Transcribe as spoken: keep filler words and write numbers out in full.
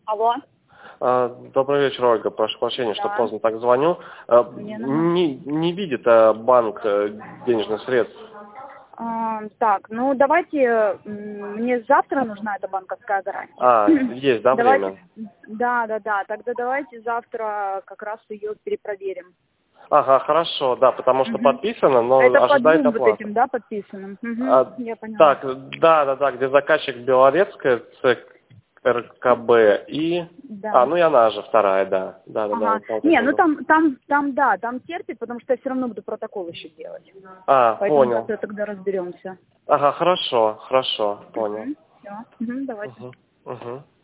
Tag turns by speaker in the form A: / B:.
A: Алло.
B: А, Добрый вечер, Ольга. Прошу прощения, что
A: Да.
B: поздно так звоню. А,
A: Не, нормально.
B: Не, не видит а, банк э, денежных средств.
A: А, так, ну давайте, м, мне завтра нужна эта банковская гарантия.
B: А, есть, да,
A: Давайте,
B: время?
A: да, да, да, тогда давайте завтра как раз ее перепроверим.
B: Ага, хорошо, да, потому что
A: Мгм.
B: подписано, но
A: Это по
B: ожидает
A: двум вот
B: оплату.
A: этим, да, подписанным? Мгм,
B: А,
A: я поняла.
B: так, да, да, да, где заказчик Белорецкая, ЦРКБ и...
A: Да.
B: А, ну и она же вторая, да. Да, да, да,
A: Ага.
B: вот по вот
A: Не, ну
B: этому.
A: там, там, там, да, там терпит, потому что я все равно буду протокол еще делать.
B: А,
A: Поэтому
B: понял.
A: завтра тогда разберемся.
B: Ага, хорошо, хорошо, понял.
A: Угу. Все. Угу, давайте.
B: Угу, угу.